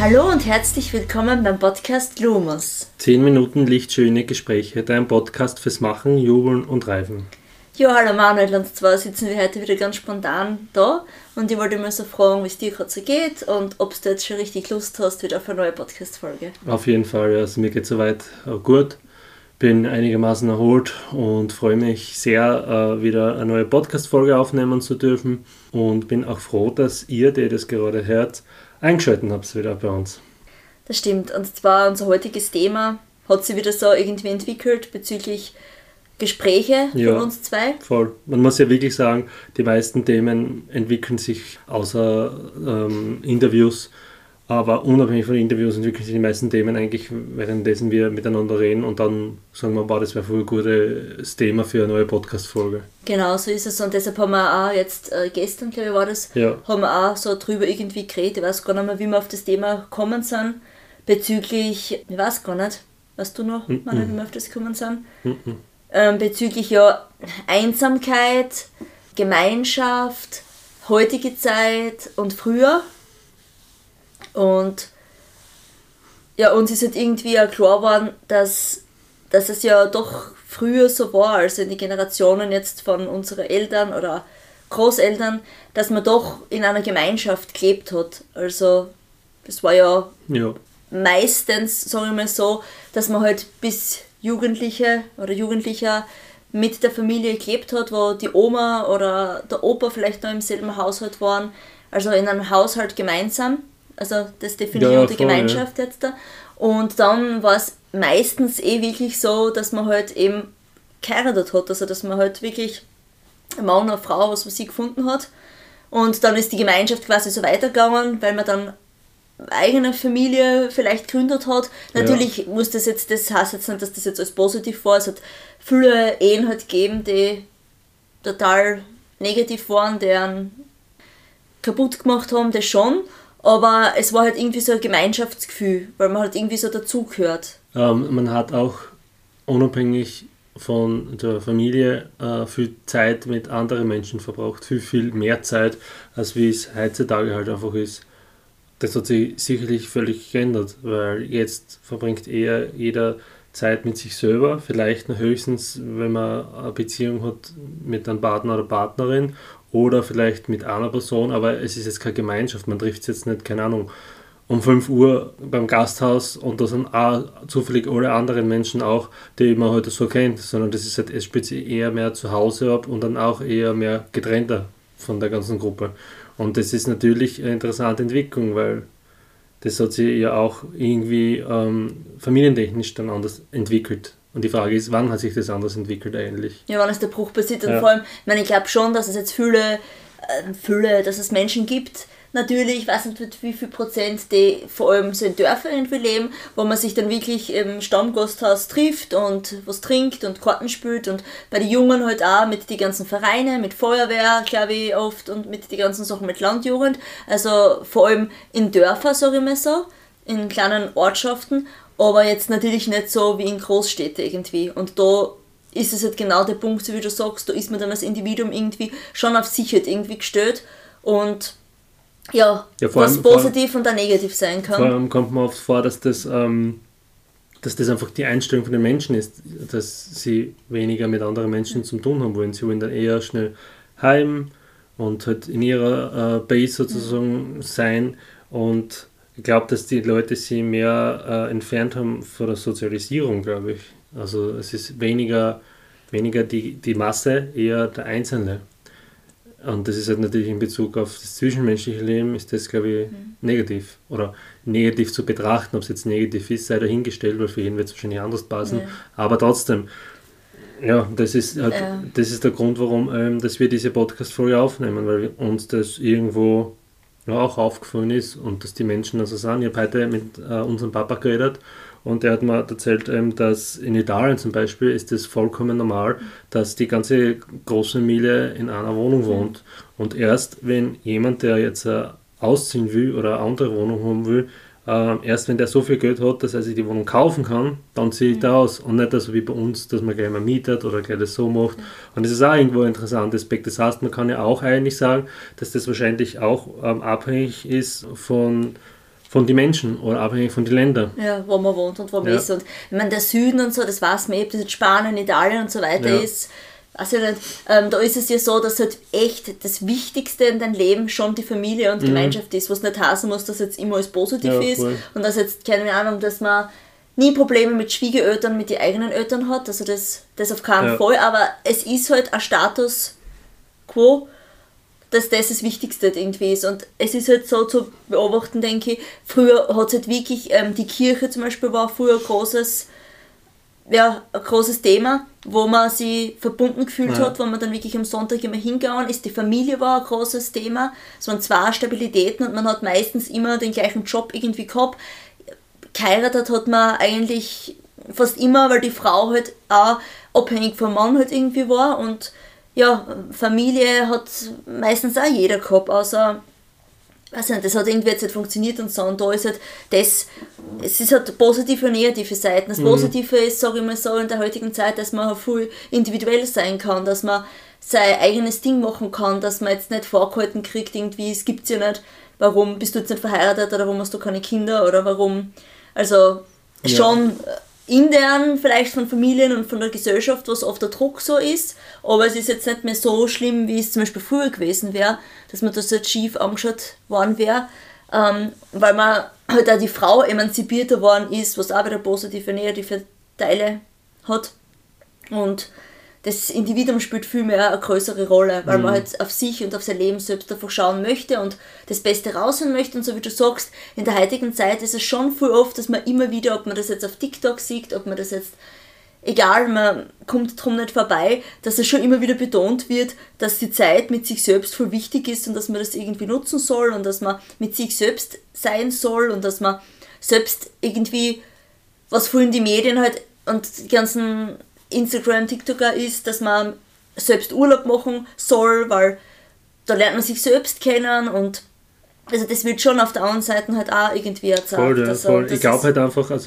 Hallo und herzlich willkommen beim Podcast Lumos. 10 Minuten lichtschöne Gespräche, dein Podcast fürs Machen, Jubeln und Reifen. Ja, hallo Manuel, und zwar sitzen wir heute wieder ganz spontan da und ich wollte mal so fragen, wie es dir gerade so geht und ob du jetzt schon richtig Lust hast wieder auf eine neue Podcast-Folge. Auf jeden Fall, also mir geht es soweit gut. Bin einigermaßen erholt und freue mich sehr, wieder eine neue Podcast-Folge aufnehmen zu dürfen und bin auch froh, dass ihr, die das gerade hört, eingeschaltet habt wieder bei uns. Das stimmt, und zwar unser heutiges Thema hat sich wieder so irgendwie entwickelt bezüglich Gespräche von uns zwei. Voll. Man muss ja wirklich sagen, die meisten Themen entwickeln sich außer Interviews, aber unabhängig von Interviews entwickeln sich die meisten Themen eigentlich, währenddessen wir miteinander reden und dann sagen wir, das wäre voll ein gutes Thema für eine neue Podcast-Folge. Genau, so ist es, und deshalb haben wir auch jetzt, gestern glaube ich war das, haben wir auch so drüber irgendwie geredet, ich weiß gar nicht mehr, wie wir auf das Thema gekommen sind, bezüglich, ich weiß gar nicht, weißt du noch, Manuel, wie wir auf das gekommen sind? Bezüglich Einsamkeit, Gemeinschaft, heutige Zeit und früher. Und ja, uns ist halt irgendwie auch klar geworden, dass es ja doch früher so war, also in die Generationen jetzt von unseren Eltern oder Großeltern, dass man doch in einer Gemeinschaft gelebt hat. Also das war ja meistens, sagen wir mal so, dass man halt bis Jugendliche oder Jugendlicher mit der Familie gelebt hat, wo die Oma oder der Opa vielleicht noch im selben Haushalt waren, also in einem Haushalt gemeinsam. Also das definiert die Gemeinschaft jetzt da. Und dann war es meistens wirklich so, dass man halt eben geheiratet hat, also dass man halt wirklich ein Mann oder eine Frau, was sie gefunden hat. Und dann ist die Gemeinschaft quasi so weitergegangen, weil man dann eine eigene Familie vielleicht gegründet hat. Natürlich muss das heißt jetzt nicht, dass das jetzt als positiv war. Es hat viele Ehen halt gegeben, die total negativ waren, die einen kaputt gemacht haben, das schon. Aber es war halt irgendwie so ein Gemeinschaftsgefühl, weil man halt irgendwie so dazugehört. Man hat auch unabhängig von der Familie viel Zeit mit anderen Menschen verbraucht, viel mehr Zeit, als wie es heutzutage halt einfach ist. Das hat sich sicherlich völlig geändert, weil jetzt verbringt eher jeder Zeit mit sich selber, vielleicht noch höchstens, wenn man eine Beziehung hat mit einem Partner oder Partnerin oder vielleicht mit einer Person, aber es ist jetzt keine Gemeinschaft, man trifft sich jetzt nicht, keine Ahnung, um 5 Uhr beim Gasthaus und da sind auch zufällig alle anderen Menschen auch, die man heute so kennt, sondern das ist halt, es spielt sich eher mehr zu Hause ab und dann auch eher mehr getrennter von der ganzen Gruppe. Und das ist natürlich eine interessante Entwicklung, weil das hat sich ja auch irgendwie familientechnisch dann anders entwickelt. Und die Frage ist, wann hat sich das anders entwickelt eigentlich? Ja, wann ist der Bruch passiert? Und vor allem, ich glaube schon, dass es jetzt dass es Menschen gibt, natürlich, ich weiß nicht wie viel Prozent, die vor allem so in Dörfern irgendwie leben, wo man sich dann wirklich im Stammgasthaus trifft und was trinkt und Karten spielt, und bei den Jungen halt auch mit den ganzen Vereinen, mit Feuerwehr, glaube ich, oft, und mit den ganzen Sachen mit Landjugend, also vor allem in Dörfern, sage ich mal so, in kleinen Ortschaften, aber jetzt natürlich nicht so wie in Großstädten irgendwie, und da ist es halt genau der Punkt, so wie du sagst, da ist man dann als Individuum irgendwie schon auf sich halt irgendwie gestellt, und was positiv und auch negativ sein kann. Vor allem kommt man oft vor, dass das einfach die Einstellung von den Menschen ist, dass sie weniger mit anderen Menschen zu tun haben wollen. Sie wollen dann eher schnell heim und halt in ihrer Base sozusagen sein, und ich glaube, dass die Leute sich mehr entfernt haben von der Sozialisierung, glaube ich. Also es ist weniger die Masse, eher der Einzelne. Und das ist halt natürlich in Bezug auf das zwischenmenschliche Leben, ist das, glaube ich, negativ. Oder negativ zu betrachten, ob es jetzt negativ ist, sei dahingestellt, weil für jeden wird es wahrscheinlich anders passen. Ja. Aber trotzdem, das ist halt, das ist der Grund, warum dass wir diese Podcast-Folge aufnehmen, weil uns das irgendwo auch aufgefallen ist und dass die Menschen also sagen. Ich habe heute mit unserem Papa geredet, und er hat mir erzählt, dass in Italien zum Beispiel ist es vollkommen normal, dass die ganze Großfamilie in einer Wohnung wohnt. Und erst wenn jemand, der jetzt ausziehen will oder eine andere Wohnung haben will, erst wenn der so viel Geld hat, dass er sich die Wohnung kaufen kann, dann zieht er aus. Und nicht so wie bei uns, dass man gleich mal mietet oder gleich das so macht. Und das ist auch irgendwo ein interessanter Aspekt. Das heißt, man kann ja auch eigentlich sagen, dass das wahrscheinlich auch abhängig ist von von den Menschen oder abhängig von den Ländern. Ja, wo man wohnt und wo man ist. Und ich meine, der Süden und so, das weiß man eben, das jetzt Spanien, Italien und so weiter ist. Also nicht, da ist es ja so, dass halt echt das Wichtigste in deinem Leben schon die Familie und Gemeinschaft ist, was nicht heißen muss, dass jetzt immer alles positiv ist und dass jetzt, keine Ahnung, dass man nie Probleme mit Schwiegereltern, mit den eigenen Eltern hat, also das auf keinen Fall, aber es ist halt ein Status quo, dass das Wichtigste irgendwie ist. Und es ist halt so zu beobachten, denke ich, früher hat es halt wirklich, die Kirche zum Beispiel war früher ein großes Thema, wo man sich verbunden gefühlt hat, wo man dann wirklich am Sonntag immer hingegangen ist. Die Familie war ein großes Thema. Es waren 2 Stabilitäten und man hat meistens immer den gleichen Job irgendwie gehabt. Geheiratet hat man eigentlich fast immer, weil die Frau halt auch abhängig vom Mann halt irgendwie war und ja, Familie hat meistens auch jeder gehabt, außer, weiß nicht, das hat irgendwie jetzt nicht funktioniert und so, und da ist halt es ist halt positive und negative Seiten. Das Positive ist, sage ich mal so, in der heutigen Zeit, dass man viel individuell sein kann, dass man sein eigenes Ding machen kann, dass man jetzt nicht vorgehalten kriegt, irgendwie, es gibt's ja nicht, warum bist du jetzt nicht verheiratet oder warum hast du keine Kinder oder warum, also schon intern vielleicht von Familien und von der Gesellschaft, was oft der Druck so ist, aber es ist jetzt nicht mehr so schlimm, wie es zum Beispiel früher gewesen wäre, dass man das jetzt schief angeschaut worden wäre, weil man halt auch die Frau emanzipierter worden ist, was auch wieder positive, negative Teile hat und das Individuum spielt viel mehr eine größere Rolle, weil man halt auf sich und auf sein Leben selbst einfach schauen möchte und das Beste rausholen möchte. Und so wie du sagst, in der heutigen Zeit ist es schon viel oft, dass man immer wieder, ob man das jetzt auf TikTok sieht, ob man das jetzt, egal, man kommt drum nicht vorbei, dass es schon immer wieder betont wird, dass die Zeit mit sich selbst voll wichtig ist und dass man das irgendwie nutzen soll und dass man mit sich selbst sein soll und dass man selbst irgendwie, was vorhin die Medien halt und die ganzen Instagram, TikToker ist, dass man selbst Urlaub machen soll, weil da lernt man sich selbst kennen und also das wird schon auf der anderen Seite halt auch irgendwie erzählt. Voll. Ich glaube halt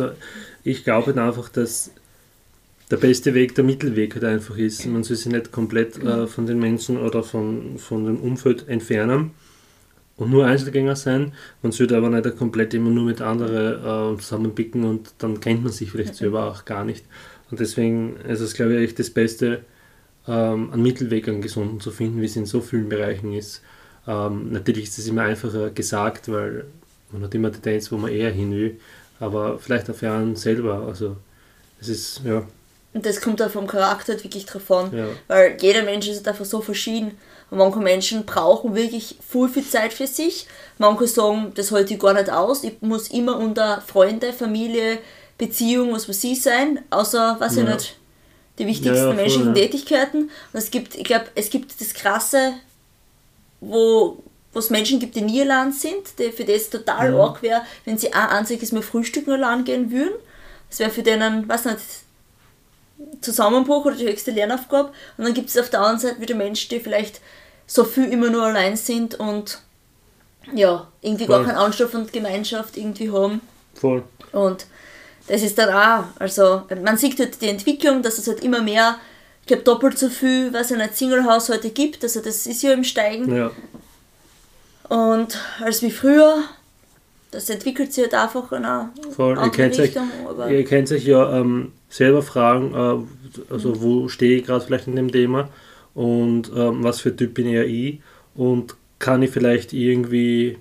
einfach, dass der beste Weg der Mittelweg halt einfach ist. Man soll sich nicht komplett von den Menschen oder von dem Umfeld entfernen und nur Einzelgänger sein. Man sollte aber nicht komplett immer nur mit anderen zusammenpicken und dann kennt man sich vielleicht selber auch gar nicht. Und deswegen ist es, glaube ich, echt das Beste, einen Mittelweg an Gesunden zu finden, wie es in so vielen Bereichen ist. Natürlich ist es immer einfacher gesagt, weil man hat immer Tendenz, wo man eher hin will, aber vielleicht auf einen selber. Also es ist, ja. Und das kommt auch vom Charakter wirklich drauf an, weil jeder Mensch ist einfach so verschieden. Und manche Menschen brauchen wirklich viel Zeit für sich. Manche sagen, das halte ich gar nicht aus, ich muss immer unter Freunde, Familie, Beziehung, was weiß ich sein, außer, weiß ich nicht, die wichtigsten menschlichen Tätigkeiten. Und ich glaube, es gibt das Krasse, wo es Menschen gibt, die nie allein sind, die für das total arg wäre, wenn sie ein einziges Mal frühstücken allein gehen würden. Das wäre für denen, weiß nicht, Zusammenbruch oder die höchste Lernaufgabe. Und dann gibt es auf der anderen Seite wieder Menschen, die vielleicht so viel immer nur allein sind und ja, irgendwie gar keinen Anstoß und Gemeinschaft irgendwie haben. Voll. Und das ist dann auch, also man sieht halt die Entwicklung, dass es halt immer mehr, ich glaube doppelt so viel, was es nicht Single-Haushalte gibt, also das ist ja im Steigen. Ja. Und als wie früher, das entwickelt sich halt einfach in eine andere Richtung. Ihr könnt euch ja selber fragen, also wo stehe ich gerade vielleicht in dem Thema und was für Typ bin eher ich und kann ich vielleicht irgendwie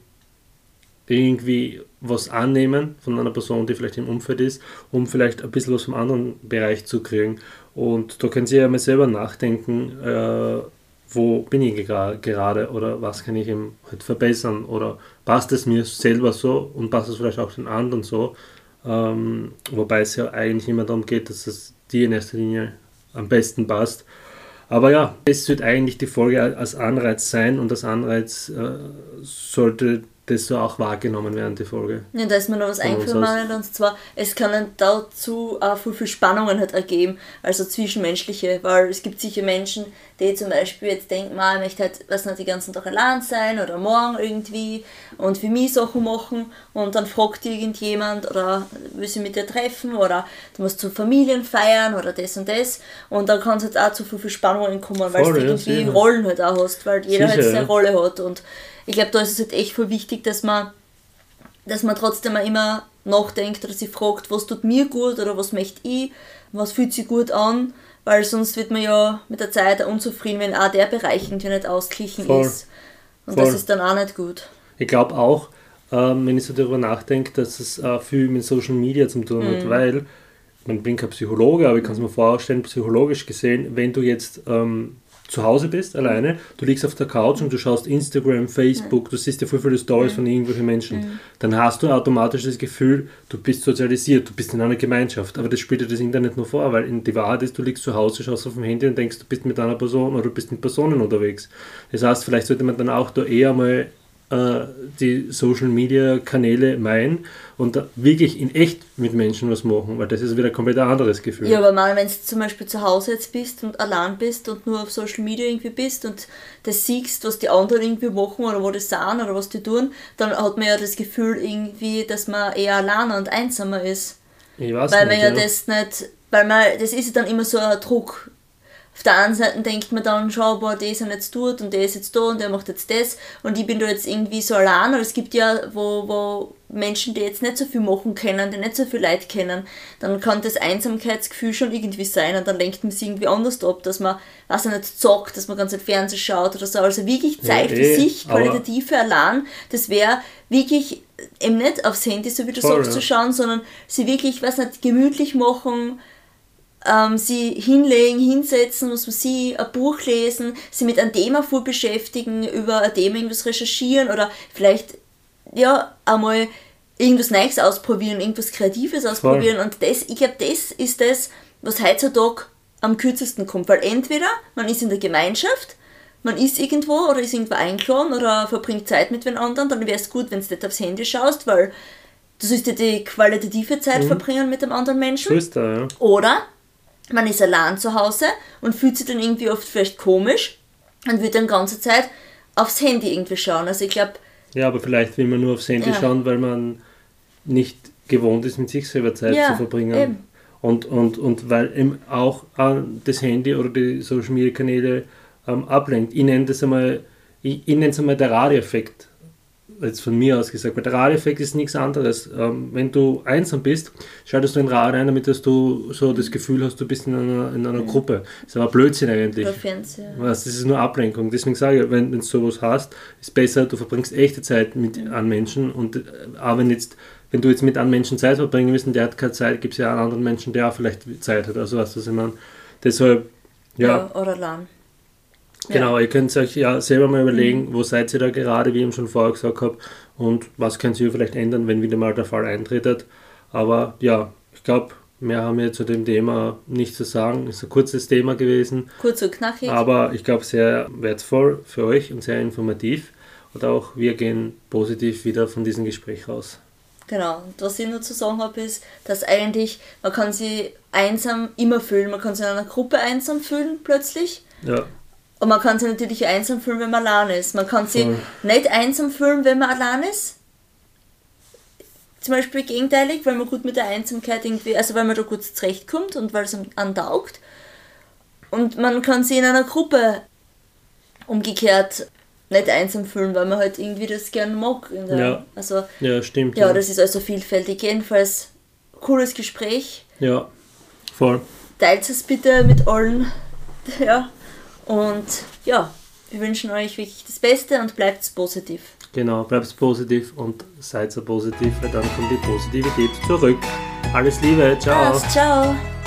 was annehmen von einer Person, die vielleicht im Umfeld ist, um vielleicht ein bisschen was vom anderen Bereich zu kriegen. Und da können Sie ja mal selber nachdenken, wo bin ich gerade oder was kann ich eben halt verbessern oder passt es mir selber so und passt es vielleicht auch den anderen so, wobei es ja eigentlich immer darum geht, dass es dir in erster Linie am besten passt. Aber ja, das sollte eigentlich die Folge als Anreiz sein und als Anreiz sollte das so auch wahrgenommen werden, die Folge. Ja, da ist mir noch was eingefallen, und zwar, es kann dazu auch viel Spannungen halt ergeben, also zwischenmenschliche, weil es gibt sicher Menschen, die zum Beispiel jetzt denken, ich möchte halt, was nicht, die ganzen Tag allein sein oder morgen irgendwie und für mich Sachen machen und dann fragt irgendjemand oder will sie mit dir treffen oder du musst zu Familien feiern oder das und das und dann kann es halt auch zu viel Spannungen kommen, weil du irgendwie Rollen halt auch hast, weil jeder halt seine Rolle hat und ich glaube, da ist es halt echt voll wichtig, dass man dass man trotzdem auch immer nachdenkt oder sich fragt, was tut mir gut oder was möchte ich, was fühlt sich gut an, weil sonst wird man ja mit der Zeit auch unzufrieden, wenn auch der Bereich irgendwie nicht ausgeglichen ist. Und das ist dann auch nicht gut. Ich glaube auch, wenn ich so darüber nachdenke, dass es viel mit Social Media zu tun hat, weil, ich bin kein Psychologe, aber ich kann es mir vorstellen, psychologisch gesehen, wenn du jetzt zu Hause bist, alleine, du liegst auf der Couch und du schaust Instagram, Facebook, du siehst ja voll viele Stories von irgendwelchen Menschen, dann hast du automatisch das Gefühl, du bist sozialisiert, du bist in einer Gemeinschaft, aber das spielt dir das Internet nur vor, weil die Wahrheit ist, du liegst zu Hause, schaust auf dem Handy und denkst, du bist mit einer Person oder du bist mit Personen unterwegs. Das heißt, vielleicht sollte man dann auch da eher mal die Social-Media-Kanäle meinen und da wirklich in echt mit Menschen was machen, weil das ist wieder ein komplett anderes Gefühl. Ja, aber wenn du zum Beispiel zu Hause jetzt bist und allein bist und nur auf Social Media irgendwie bist und das siehst, was die anderen irgendwie machen oder wo die sind oder was die tun, dann hat man ja das Gefühl irgendwie, dass man eher alleiner und einsamer ist. Ich weiß weil nicht, man ja das nicht, das ist ja dann immer so ein Druck. Auf der einen Seite denkt man dann, schau, boah, der ist ja jetzt dort und der ist jetzt da und der macht jetzt das und ich bin da jetzt irgendwie so allein. Aber es gibt ja, wo Menschen, die jetzt nicht so viel machen können, die nicht so viel Leute kennen, dann kann das Einsamkeitsgefühl schon irgendwie sein und dann lenkt man sich irgendwie anders ab, dass man, weiß ich nicht, zockt, dass man ganz nicht Fernsehen schaut oder so. Also wirklich Zeit für sich, qualitative allein, das wäre wirklich eben nicht aufs Handy, so wie du sagst, zu schauen, sondern sie wirklich, weiß nicht, gemütlich machen, sie hinlegen, hinsetzen, muss man sie ein Buch lesen, sie mit einem Thema voll beschäftigen, über ein Thema irgendwas recherchieren oder vielleicht ja einmal irgendwas Neues ausprobieren, irgendwas Kreatives ausprobieren und das, ich glaube, das ist das, was heutzutage am kürzesten kommt, weil entweder man ist in der Gemeinschaft, man ist irgendwo oder ist irgendwo eingeladen oder verbringt Zeit mit den anderen, dann wäre es gut, wenn du nicht aufs Handy schaust, weil du sollst dir die qualitative Zeit verbringen mit dem anderen Menschen. So ist das, ja. Oder man ist allein zu Hause und fühlt sich dann irgendwie oft vielleicht komisch und wird dann die ganze Zeit aufs Handy irgendwie schauen. Also ich glaube... Ja, aber vielleicht will man nur aufs Handy schauen, weil man nicht gewohnt ist, mit sich selber Zeit zu verbringen. Eben. Und weil eben auch das Handy oder die Social Media Kanäle ablenkt. Ich nenne es einmal der Radioeffekt. Jetzt von mir aus gesagt, weil der Radioeffekt ist nichts anderes. Wenn du einsam bist, schaltest du ein Radio ein, damit du so das Gefühl hast, du bist in einer Gruppe. Das ist aber Blödsinn eigentlich. Das ist nur Ablenkung. Deswegen sage ich, wenn du sowas hast, ist besser, du verbringst echte Zeit mit anderen Menschen. Und auch wenn du jetzt mit anderen Menschen Zeit verbringen willst und der hat keine Zeit, gibt es ja einen anderen Menschen, der auch vielleicht Zeit hat. Also weißt du, was ich meine? Deshalb, ja oder lang. Genau, ihr könnt euch ja selber mal überlegen, wo seid ihr da gerade, wie ich eben schon vorher gesagt habe, und was könnt ihr vielleicht ändern, wenn wieder mal der Fall eintritt. Aber ja, ich glaube, mehr haben wir zu dem Thema nicht zu sagen. Es ist ein kurzes Thema gewesen. Kurz und knackig. Aber ich glaube, sehr wertvoll für euch und sehr informativ. Und auch wir gehen positiv wieder von diesem Gespräch raus. Genau, und was ich nur zu sagen habe, ist, dass eigentlich, man kann sich einsam immer fühlen. Man kann sich in einer Gruppe einsam fühlen plötzlich. Ja. Und man kann sich natürlich einsam fühlen, wenn man allein ist. Man kann sich nicht einsam fühlen, wenn man allein ist. Zum Beispiel gegenteilig, weil man gut mit der Einsamkeit irgendwie, also weil man da gut zurechtkommt und weil es einem taugt. Und man kann sich in einer Gruppe umgekehrt nicht einsam fühlen, weil man halt irgendwie das gerne mag. Ja, stimmt. Ja, das ist also vielfältig. Jedenfalls cooles Gespräch. Ja, voll. Teilt es bitte mit allen. Ja. Und ja, wir wünschen euch wirklich das Beste und bleibt positiv. Genau, bleibt positiv und seid so positiv, weil dann kommt die Positivität zurück. Alles Liebe, ciao. Ciao.